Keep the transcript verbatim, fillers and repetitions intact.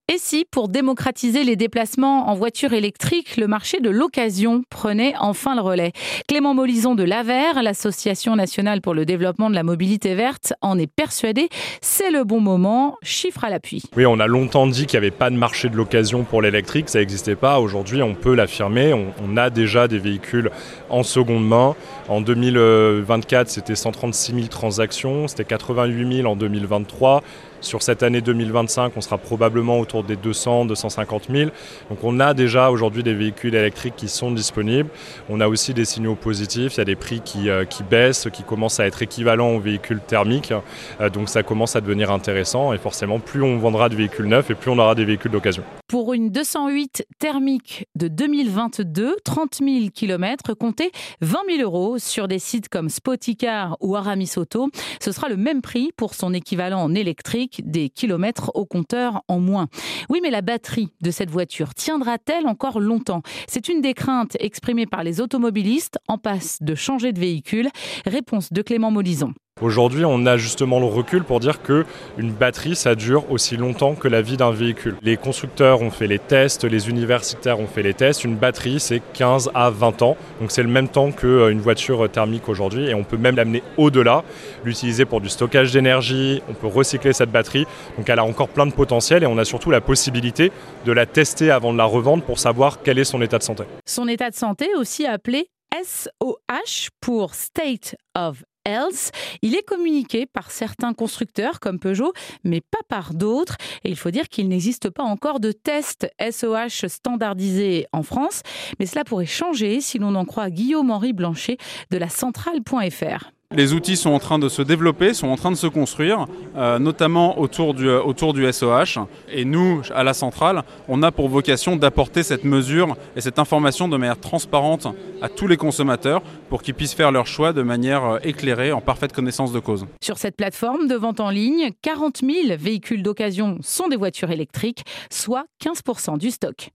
Et si, pour démocratiser les déplacements en voiture électrique, le marché de l'occasion prenait enfin le relais? Clément Molison de l'Aver, l'Association nationale pour le développement de la mobilité verte, en est persuadé. C'est le bon moment, chiffre à l'appui. Oui, on a longtemps dit qu'il n'y avait pas de marché de l'occasion pour l'électrique, ça n'existait pas. Aujourd'hui, on peut l'affirmer, on, on a déjà des véhicules en seconde main. En deux mille vingt-quatre, c'était cent trente-six mille transactions, c'était quatre-vingt-huit mille en deux mille vingt-trois. Sur cette année deux mille vingt-cinq, on sera probablement autour des deux cents à deux cent cinquante mille. Donc on a déjà aujourd'hui des véhicules électriques qui sont disponibles. On a aussi des signaux positifs. Il y a des prix qui, euh, qui baissent, qui commencent à être équivalents aux véhicules thermiques. Euh, donc ça commence à devenir intéressant. Et forcément, plus on vendra de véhicules neufs et plus on aura des véhicules d'occasion. Pour une deux cent huit thermique de deux mille vingt-deux, trente mille kilomètres, comptez vingt mille euros sur des sites comme Spoticar ou Aramis Auto. Ce sera le même prix pour son équivalent en électrique, des kilomètres au compteur en moins. Oui, mais la batterie de cette voiture tiendra-t-elle encore longtemps? C'est une des craintes exprimées par les automobilistes en passe de changer de véhicule. Réponse de Clément Molison. Aujourd'hui, on a justement le recul pour dire qu'une batterie, ça dure aussi longtemps que la vie d'un véhicule. Les constructeurs ont fait les tests, les universitaires ont fait les tests. Une batterie, c'est quinze à vingt ans. Donc c'est le même temps qu'une voiture thermique aujourd'hui. Et on peut même l'amener au-delà, l'utiliser pour du stockage d'énergie. On peut recycler cette batterie. Donc elle a encore plein de potentiel et on a surtout la possibilité de la tester avant de la revendre pour savoir quel est son état de santé. Son état de santé, aussi appelé S O H pour State of Health. Il est communiqué par certains constructeurs comme Peugeot, mais pas par d'autres. Et il faut dire qu'il n'existe pas encore de test S O H standardisé en France. Mais cela pourrait changer si l'on en croit Guillaume-Henri Blanchet de la centrale point F R. Les outils sont en train de se développer, sont en train de se construire, euh, notamment autour du, autour du S O H. Et nous, à la centrale, on a pour vocation d'apporter cette mesure et cette information de manière transparente à tous les consommateurs pour qu'ils puissent faire leur choix de manière éclairée, en parfaite connaissance de cause. Sur cette plateforme de vente en ligne, quarante mille véhicules d'occasion sont des voitures électriques, soit quinze pour cent du stock.